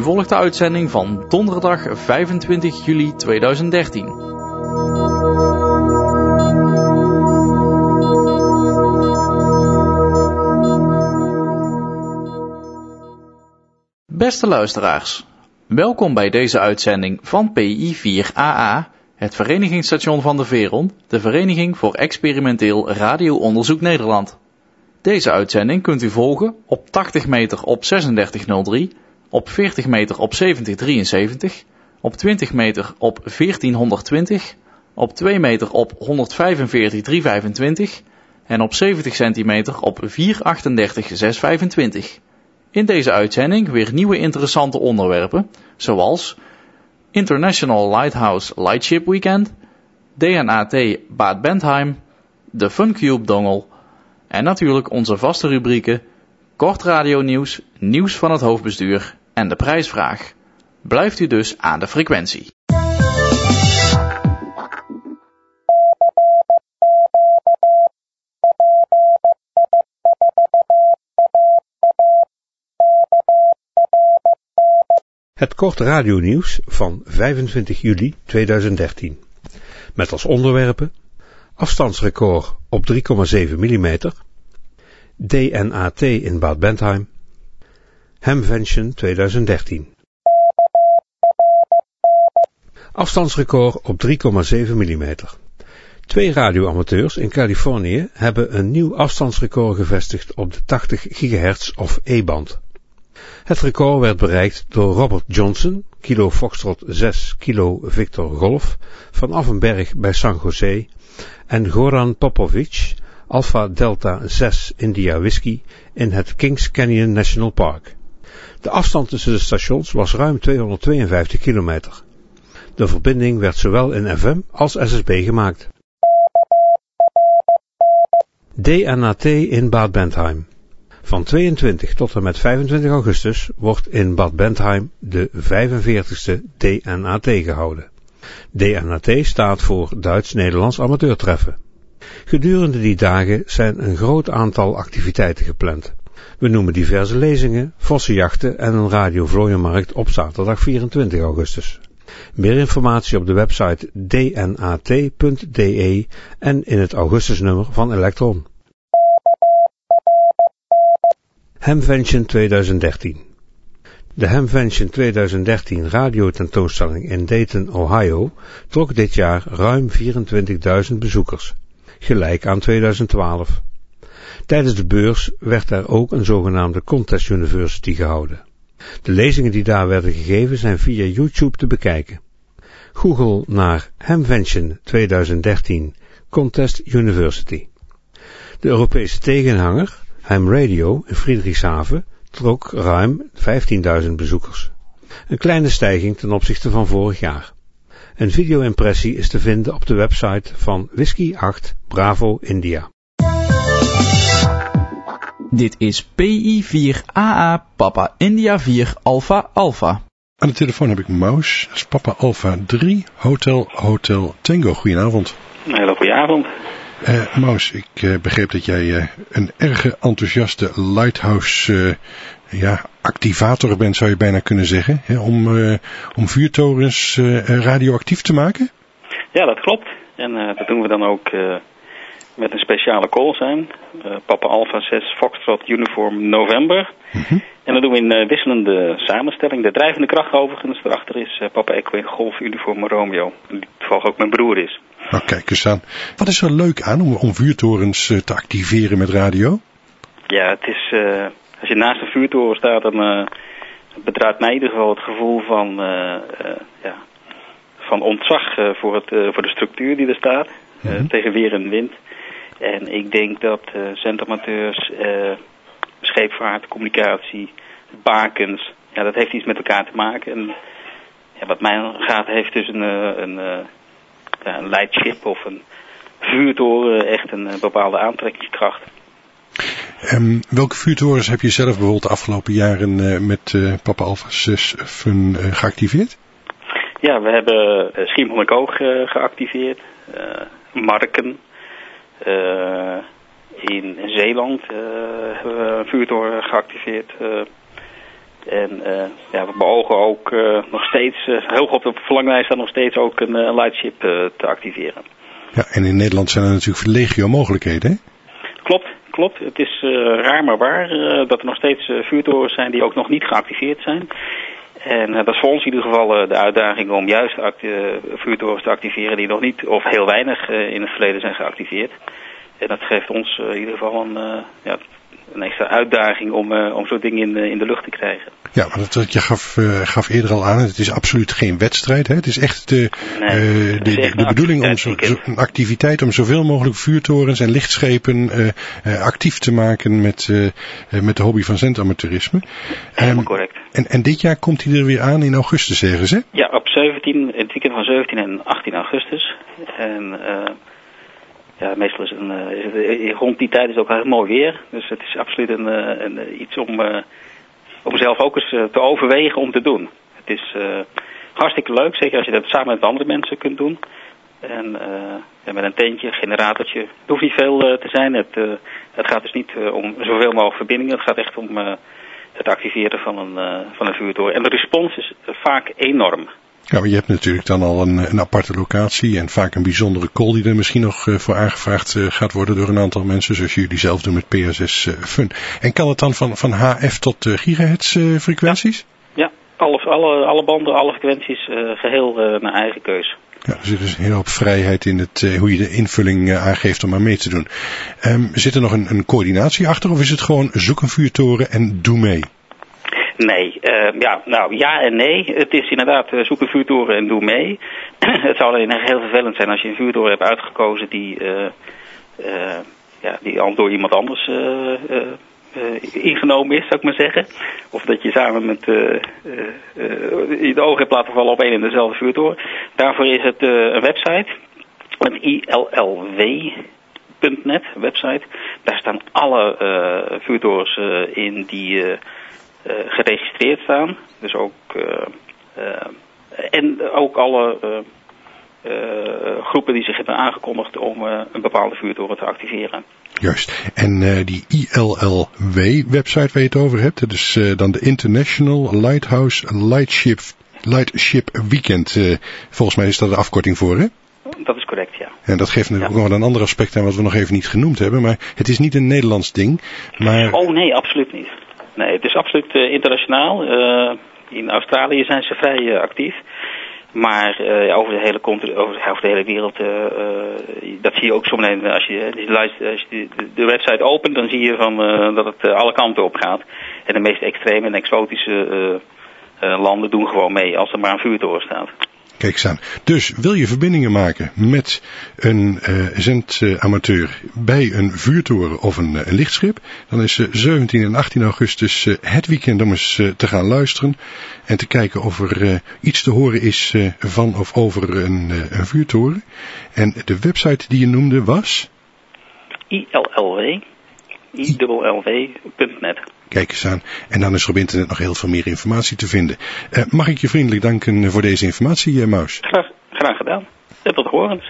volgt de uitzending van donderdag 25 juli 2013. Beste luisteraars, welkom bij deze uitzending van PI4AA, het verenigingsstation van de Veron, de Vereniging voor Experimenteel Radio-onderzoek Nederland. Deze uitzending kunt u volgen op 80 meter op 3603, op 40 meter op 7073, op 20 meter op 1420, op 2 meter op 145.325 en op 70 centimeter op 438.625. In deze uitzending weer nieuwe interessante onderwerpen, zoals International Lighthouse Lightship Weekend, DNAT Bad Bentheim, de Funcube Dongle en natuurlijk onze vaste rubrieken Kort radionieuws, nieuws van het hoofdbestuur en de prijsvraag. Blijft u dus aan de frequentie. Het kort radionieuws van 25 juli 2013. Met als onderwerpen afstandsrecord op 3,7 mm, DNAT in Bad Bentheim, Hamvention 2013. Afstandsrecord op 3,7 mm. 2 radioamateurs in Californië hebben een nieuw afstandsrecord gevestigd op de 80 GHz of E-band. Het record werd bereikt door Robert Johnson, Kilo Foxtrot 6, Kilo Victor Golf, vanaf een berg bij San Jose, en Goran Popovic, Alpha Delta 6 India Whiskey, in het Kings Canyon National Park. De afstand tussen de stations was ruim 252 kilometer. De verbinding werd zowel in FM als SSB gemaakt. DNAT in Bad Bentheim. Van 22 tot en met 25 augustus wordt in Bad Bentheim de 45ste DNAT gehouden. DNAT staat voor Duits-Nederlands Amateurtreffen. Gedurende die dagen zijn een groot aantal activiteiten gepland. We noemen diverse lezingen, vossenjachten en een radiovlooienmarkt op zaterdag 24 augustus. Meer informatie op de website dnat.de en in het augustusnummer van Elektron. Hamvention 2013. De Hamvention 2013 radiotentoonstelling in Dayton, Ohio, trok dit jaar ruim 24.000 bezoekers, gelijk aan 2012. Tijdens de beurs werd er ook een zogenaamde Contest University gehouden. De lezingen die daar werden gegeven zijn via YouTube te bekijken. Google naar Hamvention 2013 Contest University. De Europese tegenhanger Ham Radio in Friedrichshaven trok ruim 15.000 bezoekers. Een kleine stijging ten opzichte van vorig jaar. Een video-impressie is te vinden op de website van Whisky 8 Bravo India. Dit is PI4AA Papa India 4 Alpha Alpha. Aan de telefoon heb ik Maus, dat is Papa Alpha 3 Hotel Tango. Goedenavond. Een hele goede avond. Maus, ik begreep dat jij een erg enthousiaste lighthouse activator bent, zou je bijna kunnen zeggen, hè, om vuurtorens radioactief te maken? Ja, dat klopt. En dat doen we dan ook met een speciale call sign. Papa Alpha 6 Foxtrot Uniform November. Mm-hmm. En dat doen we in wisselende samenstelling. De drijvende kracht overigens erachter is Papa Echo Golf Uniform Romeo. Die toevallig ook mijn broer is. Nou, kijk eens aan. Wat is er leuk aan om vuurtorens te activeren met radio? Ja, het is, als je naast een vuurtoren staat, dan bedraagt mij in ieder geval het gevoel van ontzag voor de structuur die er staat. Tegen weer en wind. En ik denk dat zendamateurs, scheepvaart, communicatie, bakens, dat heeft iets met elkaar te maken. En wat mij gaat, heeft dus een lightship of een vuurtoren echt een bepaalde aantrekkingskracht. Welke vuurtorens heb je zelf bijvoorbeeld de afgelopen jaren met Papa Alpha 6 Fun geactiveerd? Ja, we hebben Schiermonnikoog geactiveerd, Marken. In Zeeland hebben we een vuurtoren geactiveerd. En we beogen ook nog steeds, heel goed op de verlanglijst staat nog steeds ook een lightship te activeren. Ja, en in Nederland zijn er natuurlijk legio mogelijkheden, hè? Klopt. Het is raar maar waar dat er nog steeds vuurtorens zijn die ook nog niet geactiveerd zijn. En dat is voor ons in ieder geval de uitdaging om juist vuurtorens te activeren die nog niet of heel weinig in het verleden zijn geactiveerd. En dat geeft ons in ieder geval een extra uitdaging om zo'n ding in de lucht te krijgen. Ja, maar je gaf eerder al aan, het is absoluut geen wedstrijd. Hè? Het is echt de bedoeling om een activiteit om zoveel mogelijk vuurtorens en lichtschepen actief te maken met de hobby van zendamateurisme. Helemaal correct. En dit jaar komt hij er weer aan in augustus ergens, hè? Ja, op het weekend van 17 en 18 augustus. En meestal is het rond die tijd is het ook heel mooi weer. Dus het is absoluut iets om zelf ook eens te overwegen om te doen. Het is hartstikke leuk, zeker als je dat samen met andere mensen kunt doen. En met een tentje, generatortje. Het hoeft niet veel te zijn. Het gaat dus niet om zoveel mogelijk verbindingen. Het gaat echt om het activeren van een vuurtoren. En de respons is vaak enorm. Ja, maar je hebt natuurlijk dan al een aparte locatie en vaak een bijzondere call die er misschien nog voor aangevraagd gaat worden door een aantal mensen, zoals jullie zelf doen met PSS Fun. En kan het dan van HF tot gigahertz frequenties? Ja, alle banden, alle frequenties, geheel naar eigen keus. Ja, er zit dus een hele hoop vrijheid in hoe je de invulling aangeeft om aan mee te doen. Zit er nog een coördinatie achter of is het gewoon zoek een vuurtoren en doe mee? Nee, ja en nee. Het is inderdaad zoek een vuurtoren en doe mee. Het zou alleen heel vervelend zijn als je een vuurtoren hebt uitgekozen die al door iemand anders ingenomen is, zou ik maar zeggen. Of dat je samen met je de ogen hebt laten vallen op één en dezelfde vuurtoren. Daarvoor is het een website, een illw.net website. Daar staan alle vuurtorens in die geregistreerd staan. Dus ook alle groepen die zich hebben aangekondigd om een bepaalde vuurtoren te activeren. Juist. En die ILLW-website waar je het over hebt, dat is dan de International Lighthouse Lightship Weekend. Volgens mij is daar de afkorting voor, hè? Dat is correct, ja. En dat geeft natuurlijk ook nog wel een ander aspect aan wat we nog even niet genoemd hebben. Maar het is niet een Nederlands ding. Maar... Oh nee, absoluut niet. Nee, het is absoluut internationaal. In Australië zijn ze vrij actief. Maar over de hele wereld, dat zie je ook zometeen. Als je de website opent, dan zie je dat het alle kanten op gaat. En de meest extreme en exotische landen doen gewoon mee als er maar een vuurtoren staat. Kijk eens aan. Dus wil je verbindingen maken met een zendamateur bij een vuurtoren of een lichtschip, dan is 17 en 18 augustus het weekend om eens te gaan luisteren en te kijken of er iets te horen is van of over een vuurtoren. En de website die je noemde was? ILLW.net. Kijk eens aan. En dan is er op internet nog heel veel meer informatie te vinden. Mag ik je vriendelijk danken voor deze informatie, Maus? Graag gedaan. Tot horens.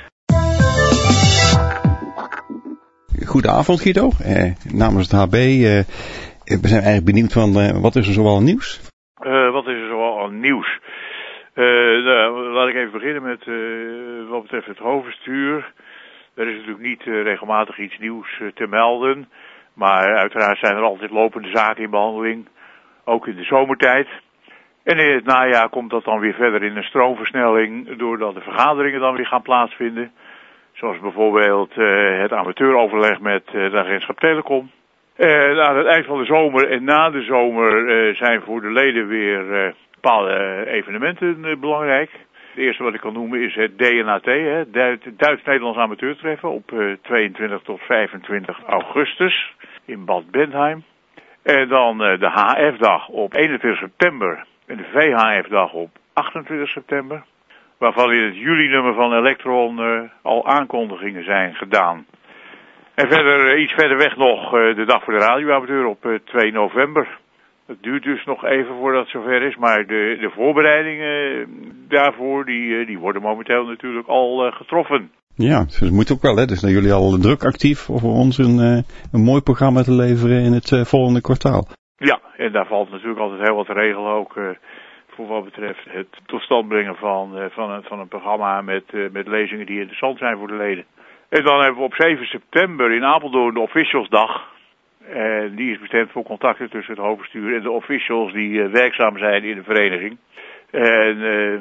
Goedenavond, Guido. Namens het HB, we zijn eigenlijk benieuwd van wat is er zoal aan nieuws? Wat is er zoal aan nieuws? Laat ik even beginnen met wat betreft het hoofdbestuur. Er is natuurlijk niet regelmatig iets nieuws te melden. Maar uiteraard zijn er altijd lopende zaken in behandeling. Ook in de zomertijd. En in het najaar komt dat dan weer verder in een stroomversnelling. Doordat de vergaderingen dan weer gaan plaatsvinden. Zoals bijvoorbeeld het amateuroverleg met de agentschap Telecom. Aan het eind van de zomer en na de zomer zijn voor de leden weer bepaalde evenementen belangrijk. Het eerste wat ik kan noemen is het DNAT, het Duits-Nederlands Amateurtreffen op 22 tot 25 augustus in Bad Bentheim. En dan de HF-dag op 21 september en de VHF-dag op 28 september. Waarvan in het juli-nummer van Electron al aankondigingen zijn gedaan. En verder, iets verder weg nog de dag voor de radioamateur op 2 november. Het duurt dus nog even voordat het zover is, maar de voorbereidingen daarvoor die worden momenteel natuurlijk al getroffen. Ja, dus het moet ook wel, hè. Dus zijn jullie al druk actief om voor ons een mooi programma te leveren in het volgende kwartaal. Ja, en daar valt natuurlijk altijd heel wat te regelen, ook voor wat betreft het tot stand brengen van een programma met lezingen die interessant zijn voor de leden. En dan hebben we op 7 september in Apeldoorn de Officialsdag. En die is bestemd voor contacten tussen het hoofdbestuur en de officials die werkzaam zijn in de vereniging. En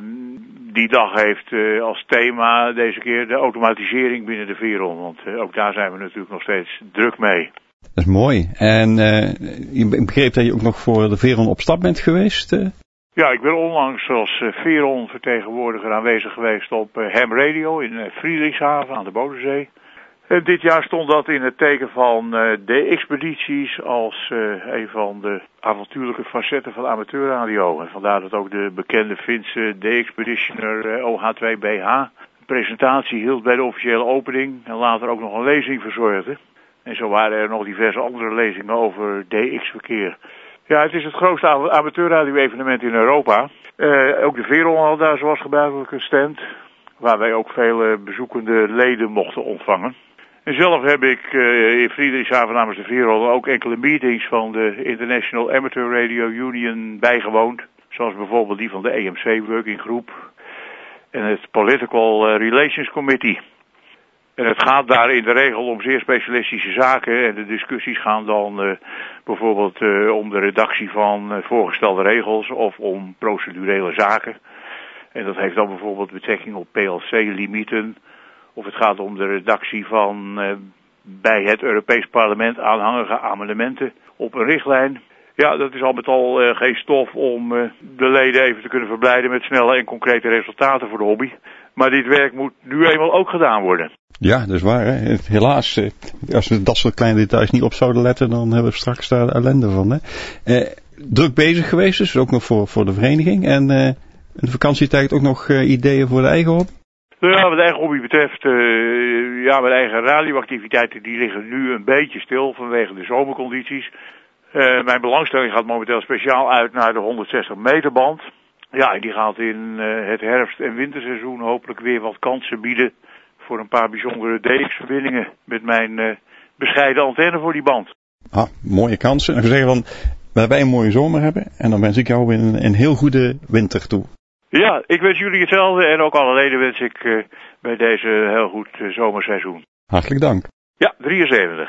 die dag heeft als thema deze keer de automatisering binnen de Veron. Want ook daar zijn we natuurlijk nog steeds druk mee. Dat is mooi. En ik begreep dat je ook nog voor de Veron op stap bent geweest? Ja, ik ben onlangs als Veron-vertegenwoordiger aanwezig geweest op Ham Radio in Friedrichshaven aan de Bodensee. En dit jaar stond dat in het teken van de expedities als een van de avontuurlijke facetten van amateurradio. En vandaar dat ook de bekende Finse D-Expeditioner OH2BH een presentatie hield bij de officiële opening en later ook nog een lezing verzorgde. En zo waren er nog diverse andere lezingen over DX-verkeer. Ja, het is het grootste amateurradio-evenement in Europa. Ook de Veron had daar zoals gebruikelijk een stand, waar wij ook vele bezoekende leden mochten ontvangen. En zelf heb ik in Friedrichshaven namens de Veron ook enkele meetings van de International Amateur Radio Union bijgewoond. Zoals bijvoorbeeld die van de EMC Working Group en het Political Relations Committee. En het gaat daar in de regel om zeer specialistische zaken en de discussies gaan dan bijvoorbeeld om de redactie van voorgestelde regels of om procedurele zaken. En dat heeft dan bijvoorbeeld betrekking op PLC-limieten of het gaat om de redactie van bij het Europees Parlement aanhangige amendementen op een richtlijn. Ja, dat is al met al geen stof om de leden even te kunnen verblijden met snelle en concrete resultaten voor de hobby. Maar dit werk moet nu eenmaal ook gedaan worden. Ja, dat is waar. Hè? Helaas, als we dat soort kleine details niet op zouden letten, dan hebben we straks daar ellende van. Hè? Druk bezig geweest, dus ook nog voor de vereniging. En in de vakantietijd ook nog ideeën voor de eigen hobby? Ja, wat de eigen hobby betreft, mijn eigen radioactiviteiten die liggen nu een beetje stil vanwege de zomercondities. Mijn belangstelling gaat momenteel speciaal uit naar de 160 meter band. Ja, en die gaat in het herfst- en winterseizoen hopelijk weer wat kansen bieden voor een paar bijzondere DX-verbindingen met mijn bescheiden antenne voor die band. Ah, mooie kansen. En we zeggen dan dat wij een mooie zomer hebben en dan wens ik jou een heel goede winter toe. Ja, ik wens jullie hetzelfde en ook alle leden wens ik bij deze heel goed zomerseizoen. Hartelijk dank. Ja, 73.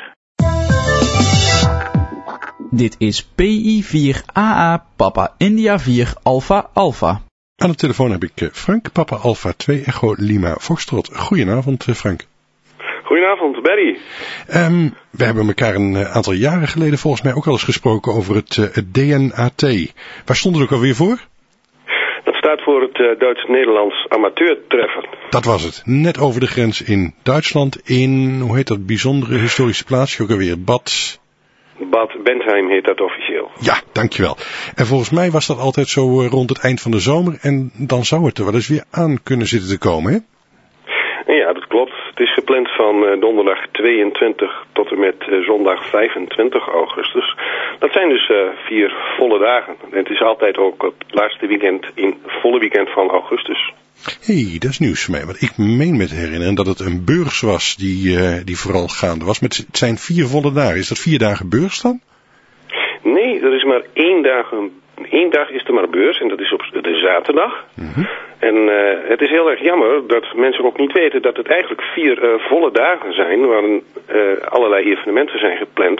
Dit is PI4AA Papa India 4 Alpha Alpha. Aan de telefoon heb ik Frank, Papa Alpha 2 Echo Lima Foxtrot. Goedenavond Frank. Goedenavond Barry. We hebben elkaar een aantal jaren geleden volgens mij ook al eens gesproken over het DNAT. Waar stond het ook alweer voor? Dat staat voor het Duits-Nederlands amateurtreffen. Dat was het. Net over de grens in Duitsland in, hoe heet dat bijzondere historische plaatsje ook alweer? Bad Bentheim heet dat officieel. Ja, dankjewel. En volgens mij was dat altijd zo rond het eind van de zomer en dan zou het er wel eens weer aan kunnen zitten te komen, hè? Ja, dat klopt. Het is gepland van donderdag 22 tot en met zondag 25 augustus. Dat zijn dus 4 volle dagen. En het is altijd ook het laatste weekend in volle weekend van augustus. Hé, dat is nieuws voor mij. Want ik meen me te herinneren dat het een beurs was die vooral gaande was. Het zijn 4 volle dagen. Is dat 4 dagen beurs dan? Nee, er is maar 1 dag. 1 dag is er maar beurs en dat is op de zaterdag. Mm-hmm. En het is heel erg jammer dat mensen ook niet weten dat het eigenlijk 4 volle dagen zijn waarin allerlei evenementen zijn gepland.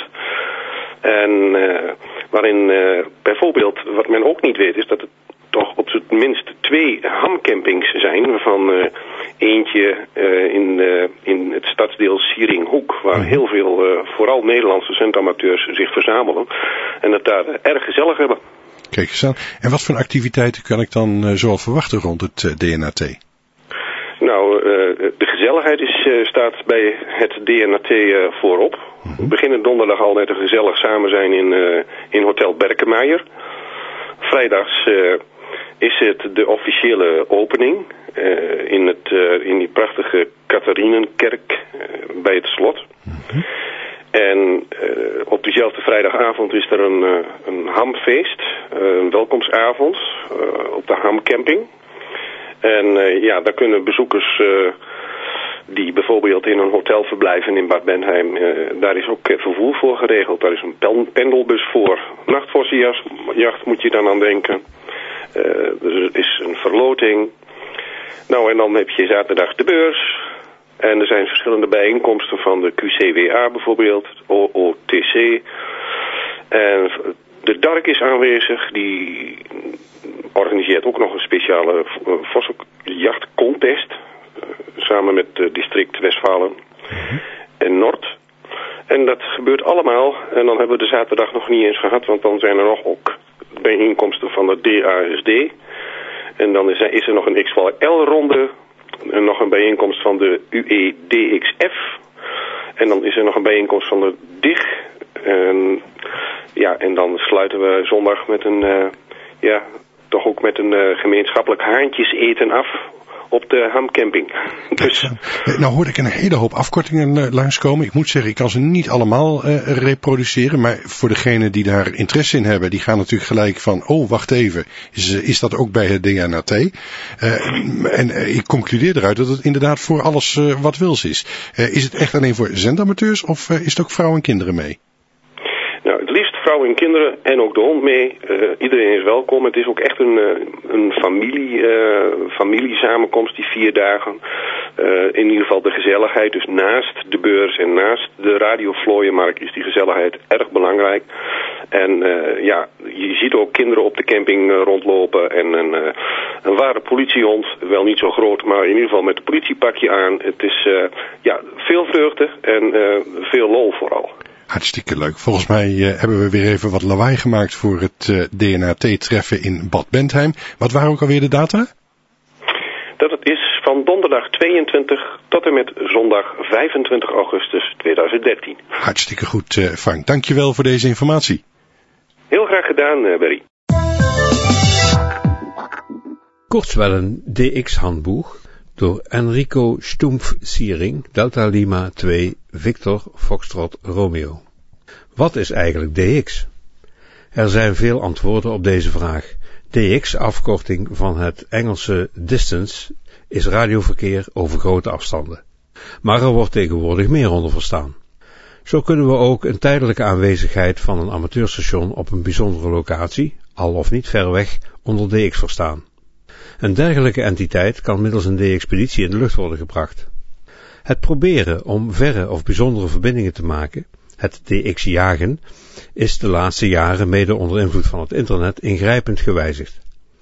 En waarin bijvoorbeeld, wat men ook niet weet, is dat het toch op zijn minst 2 hamcampings zijn, waarvan eentje in het stadsdeel Sieringhoek, waar heel veel, vooral Nederlandse centamateurs zich verzamelen en het daar erg gezellig hebben. Kijk eens aan. En wat voor activiteiten kan ik dan zoal verwachten rond het DNAT? Nou, de gezelligheid staat bij het DNAT voorop. Mm-hmm. We beginnen donderdag al met een gezellig samen zijn in Hotel Berkemeijer. Vrijdags is het de officiële opening in die prachtige Catharinenkerk bij het slot. Mm-hmm. En op diezelfde vrijdagavond is er een hamfeest, een welkomsavond op de hamcamping. En daar kunnen bezoekers die bijvoorbeeld in een hotel verblijven in Bad Bentheim, daar is ook vervoer voor geregeld. Daar is een pendelbus voor. Nachtvorstenjacht moet je dan aan denken. Er is een verloting. Nou, en dan heb je zaterdag de beurs. En er zijn verschillende bijeenkomsten van de QCWA bijvoorbeeld, OOTC. En de DARK is aanwezig, die organiseert ook nog een speciale vossenjachtcontest. Samen met het district Westfalen en Noord. En dat gebeurt allemaal. En dan hebben we de zaterdag nog niet eens gehad, want dan zijn er nog ook bijeenkomsten van de DASD. En dan is er nog een XVL-ronde. En nog een bijeenkomst van de UEDXF. En dan is er nog een bijeenkomst van de DIG. En dan sluiten we zondag met toch ook met een gemeenschappelijk haantjeseten af op de Hamcamping. Dus nou hoorde ik een hele hoop afkortingen langskomen. Ik moet zeggen, ik kan ze niet allemaal reproduceren. Maar voor degenen die daar interesse in hebben, die gaan natuurlijk gelijk van, oh wacht even, is dat ook bij het DNAT? En ik concludeer eruit dat het inderdaad voor alles wat wils is. Is het echt alleen voor zendamateurs of is het ook vrouwen en kinderen mee? Nou, het liefst vrouwen en kinderen en ook de hond mee. Iedereen is welkom. Het is ook echt een familiesamenkomst, die 4 dagen. In ieder geval de gezelligheid. Dus naast de beurs en naast de radiovlooienmarkt is die gezelligheid erg belangrijk. En je ziet ook kinderen op de camping rondlopen. En een ware politiehond, wel niet zo groot, maar in ieder geval met een politiepakje aan. Het is veel vreugde en veel lol vooral. Hartstikke leuk. Volgens mij hebben we weer even wat lawaai gemaakt voor het DNAT-treffen in Bad Bentheim. Wat waren ook alweer de data? Dat is van donderdag 22 tot en met zondag 25 augustus 2013. Hartstikke goed, Frank. Dankjewel voor deze informatie. Heel graag gedaan, Berry. Kurzwellen DX-handboek door Enrico Stumpf-Siering, Delta Lima 2, Victor Foxtrot Romeo. Wat is eigenlijk DX? Er zijn veel antwoorden op deze vraag. DX, afkorting van het Engelse distance, is radioverkeer over grote afstanden. Maar er wordt tegenwoordig meer onder verstaan. Zo kunnen we ook een tijdelijke aanwezigheid van een amateurstation op een bijzondere locatie, al of niet ver weg, onder DX verstaan. Een dergelijke entiteit kan middels een D-expeditie in de lucht worden gebracht. Het proberen om verre of bijzondere verbindingen te maken, het DX-jagen, is de laatste jaren mede onder invloed van het internet ingrijpend gewijzigd.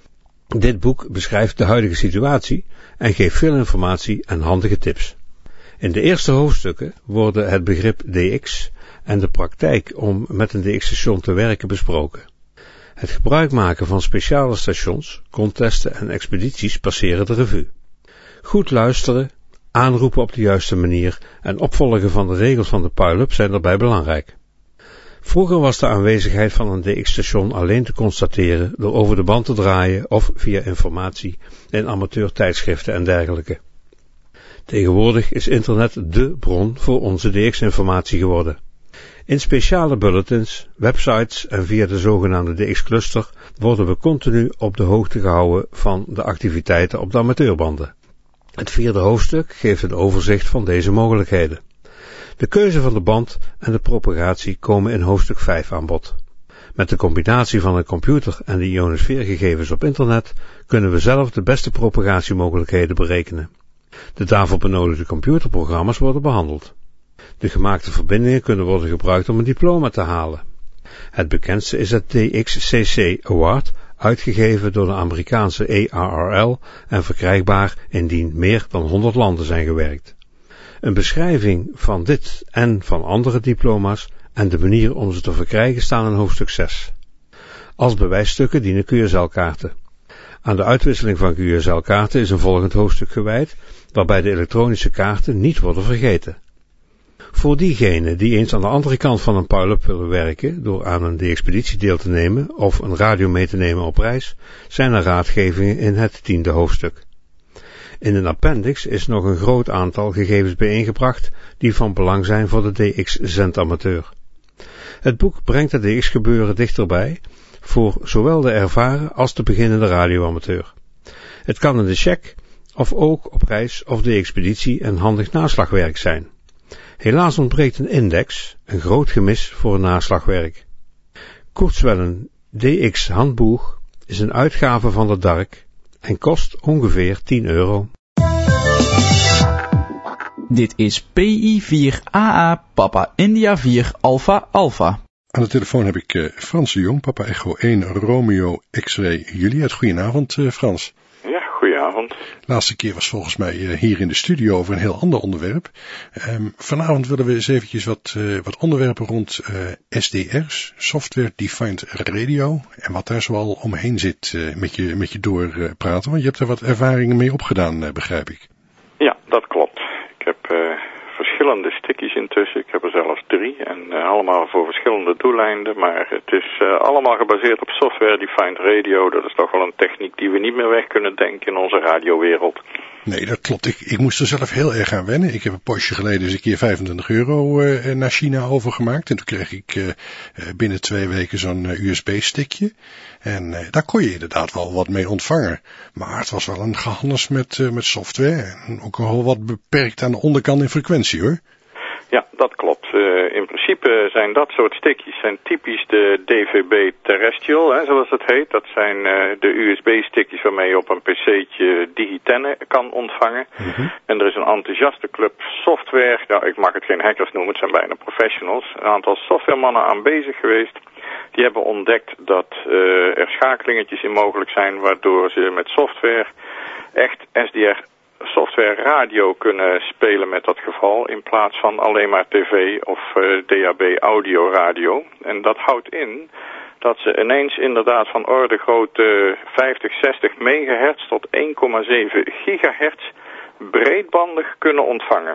Dit boek beschrijft de huidige situatie en geeft veel informatie en handige tips. In de eerste hoofdstukken worden het begrip DX en de praktijk om met een DX-station te werken besproken. Het gebruik maken van speciale stations, contesten en expedities passeren de revue. Goed luisteren, aanroepen op de juiste manier en opvolgen van de regels van de pile-up zijn daarbij belangrijk. Vroeger was de aanwezigheid van een DX-station alleen te constateren door over de band te draaien of via informatie in amateurtijdschriften en dergelijke. Tegenwoordig is internet dé bron voor onze DX-informatie geworden. In speciale bulletins, websites en via de zogenaamde DX-cluster worden we continu op de hoogte gehouden van de activiteiten op de amateurbanden. Het 4e hoofdstuk geeft een overzicht van deze mogelijkheden. De keuze van de band en de propagatie komen in hoofdstuk 5 aan bod. Met de combinatie van een computer en de ionosfeergegevens op internet kunnen we zelf de beste propagatiemogelijkheden berekenen. De daarvoor benodigde computerprogramma's worden behandeld. De gemaakte verbindingen kunnen worden gebruikt om een diploma te halen. Het bekendste is het DXCC Award, uitgegeven door de Amerikaanse ARRL en verkrijgbaar indien meer dan 100 landen zijn gewerkt. Een beschrijving van dit en van andere diploma's en de manier om ze te verkrijgen staan in hoofdstuk 6. Als bewijsstukken dienen QSL-kaarten. Aan de uitwisseling van QSL-kaarten is een volgend hoofdstuk gewijd, waarbij de elektronische kaarten niet worden vergeten. Voor diegenen die eens aan de andere kant van een pile-up willen werken door aan een expeditie deel te nemen of een radio mee te nemen op reis, zijn er raadgevingen in het 10e hoofdstuk. In een appendix is nog een groot aantal gegevens bijeengebracht die van belang zijn voor de DX-zendamateur. Het boek brengt het DX-gebeuren dichterbij voor zowel de ervaren als de beginnende radioamateur. Het kan in de check of ook op reis of de expeditie een handig naslagwerk zijn. Helaas ontbreekt een index, een groot gemis voor naslagwerk. Kurzwellen DX Handbuch is een uitgave van de DARC en kost ongeveer €10. Dit is PI4AA Papa India 4 Alpha Alpha. Aan de telefoon heb ik Frans de Jong, Papa Echo 1 Romeo X-Ray Juliet. Goedenavond Frans. Ja, goedenavond. De laatste keer was volgens mij hier in de studio over een heel ander onderwerp. Vanavond willen we eens eventjes wat onderwerpen rond SDR's, Software Defined Radio, en wat daar zoal omheen zit met je doorpraten. Want je hebt er wat ervaringen mee opgedaan, begrijp ik. Ja, dat klopt. Ik heb verschillende stickies intussen. Ik heb er zelfs 3 en allemaal voor verschillende doeleinden. Maar het is allemaal gebaseerd op Software Defined Radio. Dat is toch wel een techniek die we niet meer weg kunnen denken in onze radiowereld. Nee, dat klopt. Ik moest er zelf heel erg aan wennen. Ik heb een postje geleden eens een keer €25 naar China overgemaakt. En toen kreeg ik binnen 2 weken zo'n USB-stickje. En daar kon je inderdaad wel wat mee ontvangen. Maar het was wel een gehandels met software. En ook wel wat beperkt aan de onderkant in frequentie, hoor. Ja, dat klopt. In principe zijn dat soort stickjes zijn typisch de DVB terrestrial, zoals het heet. Dat zijn de USB-stickjes waarmee je op een pc'tje digitennen kan ontvangen. Mm-hmm. En er is een enthousiaste club software, nou, ik mag het geen hackers noemen, het zijn bijna professionals. Een aantal softwaremannen aanwezig geweest. Die hebben ontdekt dat er schakelingetjes in mogelijk zijn, waardoor ze met software echt SDR software radio kunnen spelen met dat geval, in plaats van alleen maar tv of DAB audio radio. En dat houdt in dat ze ineens inderdaad van orde grootte 50, 60 megahertz tot 1,7 gigahertz breedbandig kunnen ontvangen.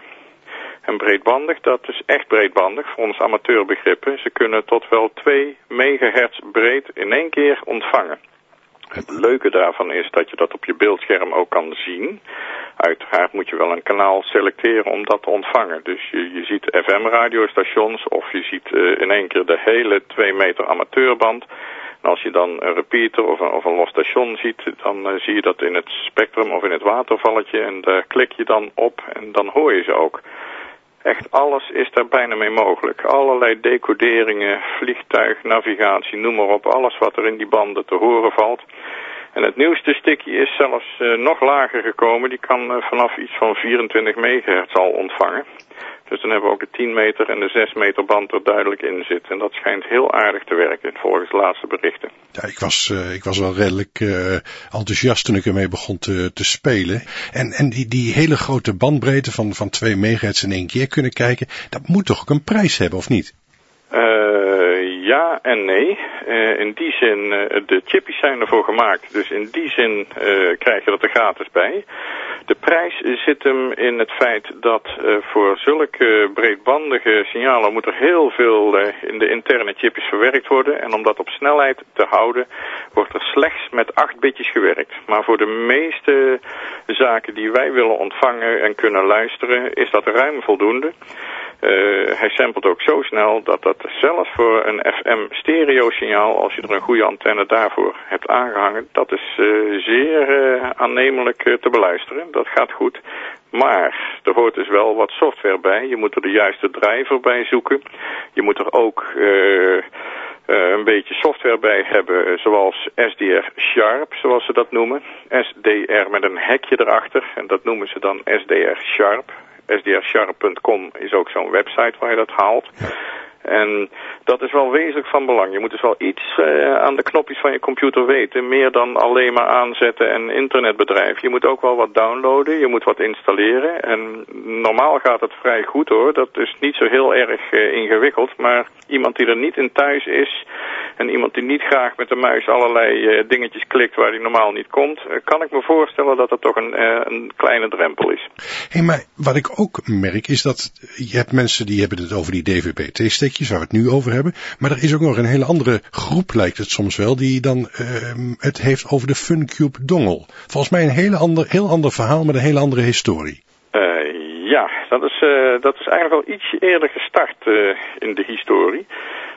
En breedbandig, dat is echt breedbandig voor ons amateurbegrippen. Ze kunnen tot wel 2 megahertz breed in één keer ontvangen. Het leuke daarvan is dat je dat op je beeldscherm ook kan zien. Uiteraard moet je wel een kanaal selecteren om dat te ontvangen. Dus je ziet FM-radiostations of je ziet in één keer de hele 2 meter amateurband. En als je dan een repeater of een los station ziet, dan zie je dat in het spectrum of in het watervalletje. En daar klik je dan op en dan hoor je ze ook. Echt alles is daar bijna mee mogelijk. Allerlei decoderingen, vliegtuig, navigatie, noem maar op. Alles wat er in die banden te horen valt. En het nieuwste stickje is zelfs nog lager gekomen. Die kan vanaf iets van 24 megahertz al ontvangen. Dus dan hebben we ook de 10 meter en de 6 meter band er duidelijk in zitten. En dat schijnt heel aardig te werken, volgens de laatste berichten. Ja, ik was wel redelijk enthousiast toen ik ermee begon te spelen. En die hele grote bandbreedte van 2 megahertz in één keer kunnen kijken, dat moet toch ook een prijs hebben, of niet? Ja en nee. In die zin, de chippies zijn ervoor gemaakt. Dus in die zin krijg je dat er gratis bij. De prijs zit hem in het feit dat voor zulke breedbandige signalen moet er heel veel in de interne chipjes verwerkt worden. En om dat op snelheid te houden, wordt er slechts met 8 bitjes gewerkt. Maar voor de meeste zaken die wij willen ontvangen en kunnen luisteren, is dat ruim voldoende. Hij samplet ook zo snel dat dat zelfs voor een FM stereo signaal, als je er een goede antenne daarvoor hebt aangehangen, dat is zeer aannemelijk te beluisteren. Dat gaat goed. Maar er hoort dus wel wat software bij. Je moet er de juiste driver bij zoeken. Je moet er ook een beetje software bij hebben, zoals SDR Sharp, zoals ze dat noemen. SDR met een hekje erachter en dat noemen ze dan SDR Sharp. SDRsharp.com is ook zo'n website waar je dat haalt. En dat is wel wezenlijk van belang. Je moet dus wel iets aan de knopjes van je computer weten. Meer dan alleen maar aanzetten en internetbedrijf. Je moet ook wel wat downloaden. Je moet wat installeren. En normaal gaat het vrij goed, hoor. Dat is niet zo heel erg ingewikkeld. Maar iemand die er niet in thuis is en iemand die niet graag met de muis allerlei dingetjes klikt waar die normaal niet komt, kan ik me voorstellen dat dat toch een kleine drempel is. Hé, maar wat ik ook merk is dat je hebt mensen die hebben het over die DVB-T-stickjes waar we het nu over hebben. Maar er is ook nog een hele andere groep, lijkt het soms wel, die dan het heeft over de Funcube dongle. Volgens mij een heel ander verhaal met een hele andere historie. Ja, dat is eigenlijk al ietsje eerder gestart in de historie.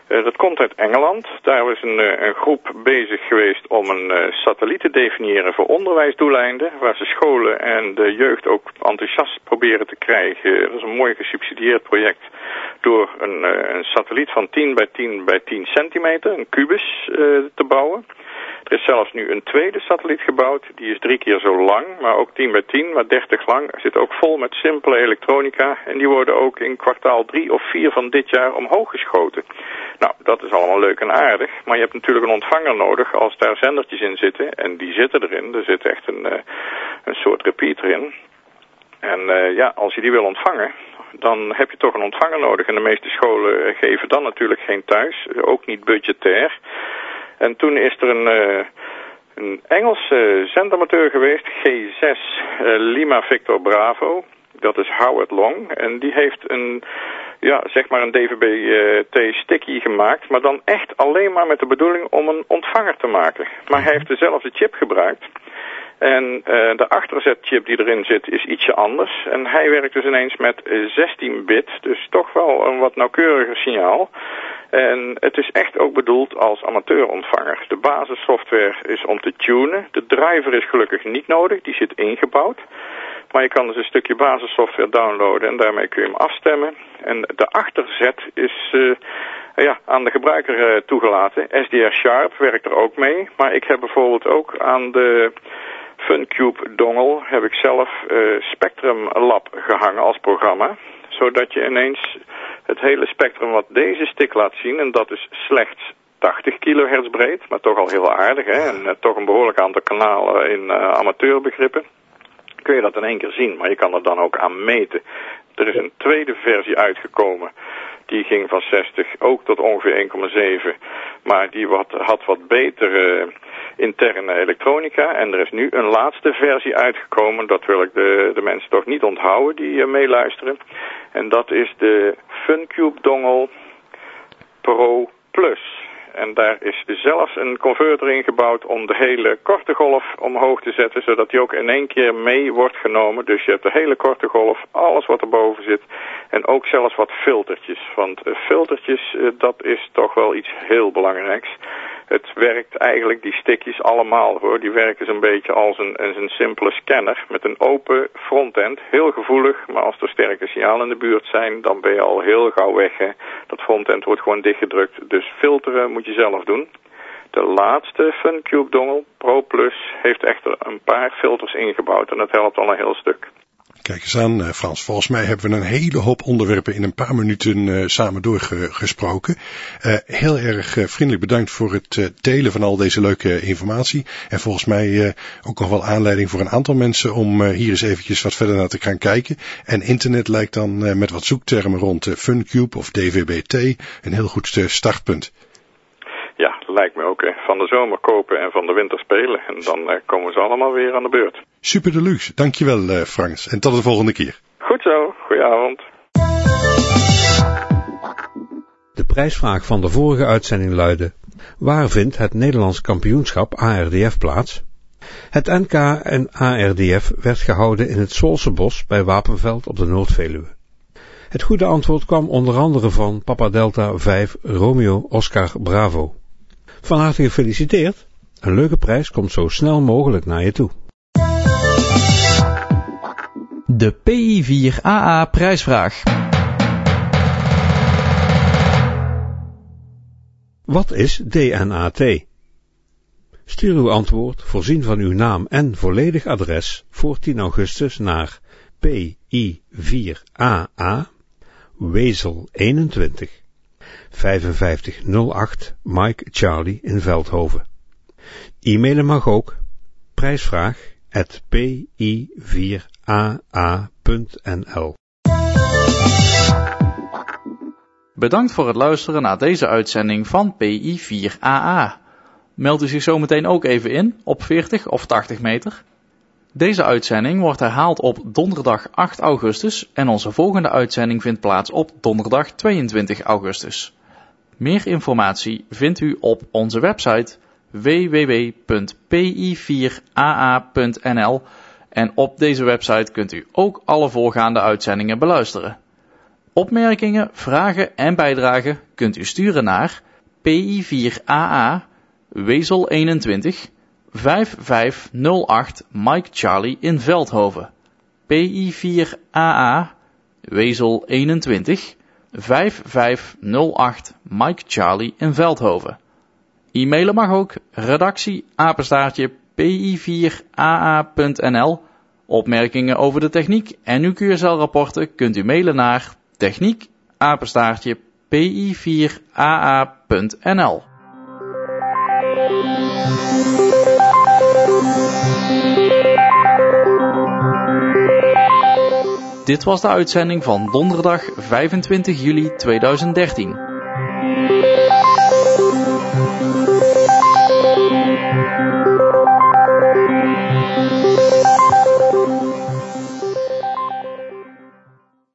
Dat komt uit Engeland. Daar is een groep bezig geweest om een satelliet te definiëren voor onderwijsdoeleinden, waar ze scholen en de jeugd ook enthousiast proberen te krijgen. Dat is een mooi gesubsidieerd project door een satelliet van 10 bij 10 bij 10 centimeter, een kubus, te bouwen. Er is zelfs nu een tweede satelliet gebouwd, die is 3 keer zo lang, maar ook 10 bij 10, maar 30 lang. Zit ook vol met simpele elektronica en die worden ook in kwartaal 3 of 4 van dit jaar omhoog geschoten. Nou, dat is allemaal leuk en aardig, maar je hebt natuurlijk een ontvanger nodig als daar zendertjes in zitten. En die zitten erin, er zit echt een soort repeater in. En als je die wil ontvangen, dan heb je toch een ontvanger nodig. En de meeste scholen geven dan natuurlijk geen thuis, ook niet budgetair. En toen is er een Engelse zendamateur geweest, G6 Lima Victor Bravo. Dat is Howard Long. En die heeft een DVB-T-sticky gemaakt, maar dan echt alleen maar met de bedoeling om een ontvanger te maken. Maar hij heeft dezelfde chip gebruikt. En de achterzetchip die erin zit is ietsje anders. En hij werkt dus ineens met 16-bit, dus toch wel een wat nauwkeuriger signaal. En het is echt ook bedoeld als amateurontvanger. De basissoftware is om te tunen. De driver is gelukkig niet nodig, die zit ingebouwd. Maar je kan dus een stukje basissoftware downloaden en daarmee kun je hem afstemmen. En de achterzet is aan de gebruiker toegelaten. SDR Sharp werkt er ook mee. Maar ik heb bijvoorbeeld ook aan de FunCube dongle heb ik zelf Spectrum Lab gehangen als programma. Zodat je ineens het hele spectrum wat deze stick laat zien, en dat is slechts 80 kilohertz breed, maar toch al heel aardig, hè? En toch een behoorlijk aantal kanalen in amateurbegrippen, kun je dat in één keer zien, maar je kan er dan ook aan meten. Er is een tweede versie uitgekomen, die ging van 60 ook tot ongeveer 1,7, maar die had wat betere interne elektronica. En er is nu een laatste versie uitgekomen, dat wil ik de mensen toch niet onthouden die meeluisteren. En dat is de FunCube dongle Pro Plus. En daar is zelfs een converter ingebouwd om de hele korte golf omhoog te zetten, zodat die ook in één keer mee wordt genomen. Dus je hebt de hele korte golf, alles wat erboven zit en ook zelfs wat filtertjes. Want filtertjes, dat is toch wel iets heel belangrijks. Het werkt eigenlijk, die stickjes allemaal hoor, die werken zo'n beetje als een simpele scanner met een open frontend. Heel gevoelig, maar als er sterke signalen in de buurt zijn, dan ben je al heel gauw weg. Hè. Dat frontend wordt gewoon dichtgedrukt, dus filteren moet je zelf doen. De laatste FunCube dongle Pro Plus heeft echter een paar filters ingebouwd en dat helpt al een heel stuk. Kijk eens aan, Frans. Volgens mij hebben we een hele hoop onderwerpen in een paar minuten samen doorgesproken. Heel erg vriendelijk bedankt voor het delen van al deze leuke informatie. En volgens mij ook nog wel aanleiding voor een aantal mensen om hier eens eventjes wat verder naar te gaan kijken. En internet lijkt dan met wat zoektermen rond FunCube of DVB-T een heel goed startpunt. Ja, lijkt me ook. Van de zomer kopen en van de winter spelen. En dan komen ze allemaal weer aan de beurt. Super deluxe. Dankjewel Frans. En tot de volgende keer. Goed zo. Goedenavond. De prijsvraag van de vorige uitzending luidde: waar vindt het Nederlands kampioenschap ARDF plaats? Het NK en ARDF werd gehouden in het Solsebos bij Wapenveld op de Noord-Veluwe. Het goede antwoord kwam onder andere van Papa Delta 5 Romeo Oscar Bravo. Van harte gefeliciteerd. Een leuke prijs komt zo snel mogelijk naar je toe. De PI4AA prijsvraag. Wat is DNAT? Stuur uw antwoord, voorzien van uw naam en volledig adres, voor 10 augustus naar PI4AA, Wezel 21, 5508 Mike Charlie in Veldhoven. E-mailen mag ook, prijsvraag@pi4aa.nl. Bedankt voor het luisteren naar deze uitzending van PI4AA. Meld u zich zometeen ook even in op 40 of 80 meter. Deze uitzending wordt herhaald op donderdag 8 augustus en onze volgende uitzending vindt plaats op donderdag 22 augustus. Meer informatie vindt u op onze website www.pi4aa.nl en op deze website kunt u ook alle voorgaande uitzendingen beluisteren. Opmerkingen, vragen en bijdragen kunt u sturen naar PI4AA Wezel 21 5508 Mike Charlie in Veldhoven. PI4AA Wezel 21 5508 Mike Charlie in Veldhoven. E-mailen mag ook, redactie @pi4aa.nl. Opmerkingen over de techniek en uw QSL-rapporten kunt u mailen naar techniek@pi4aa.nl. Dit was de uitzending van donderdag 25 juli 2013.